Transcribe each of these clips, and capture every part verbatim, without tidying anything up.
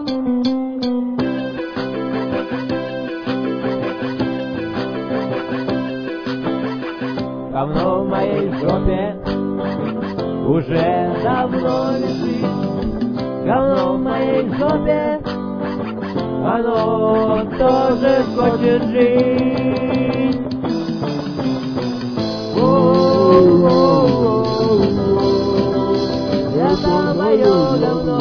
Говно в моей жопе уже давно лежит. Говно в моей жопе, оно тоже хочет жить. О-о-о-о-о. Это мое говно.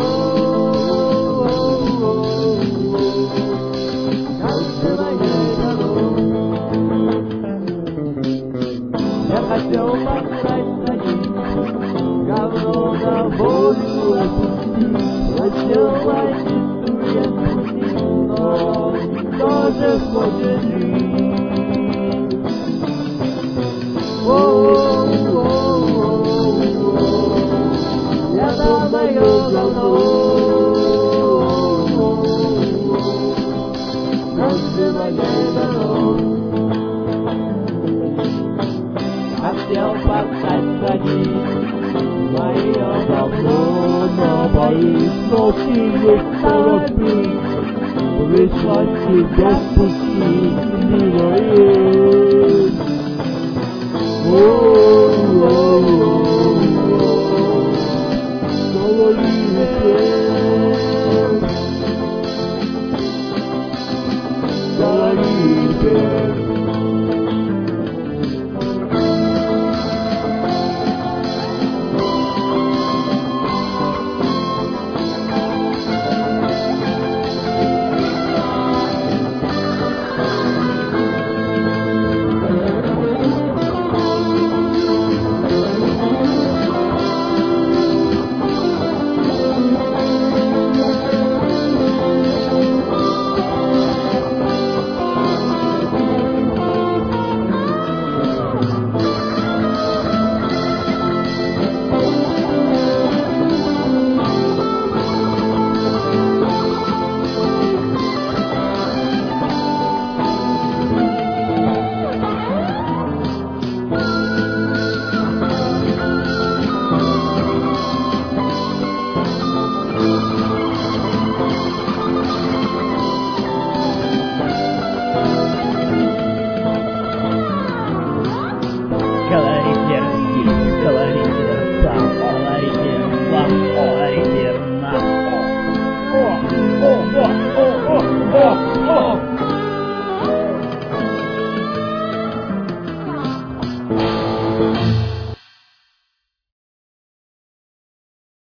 Каждое мое говно. Я хотел послать один говно на волю отпустить. Хотел водицу я спустить, но он тоже хочет жить. О-о-о-о-о. Это мое говно. Каждое мое говно. Хотел послать садить мое говно, но боюсь, но сильных торопить. Прислать тебя спустить не боюсь. О-о-о-о-о. Говори,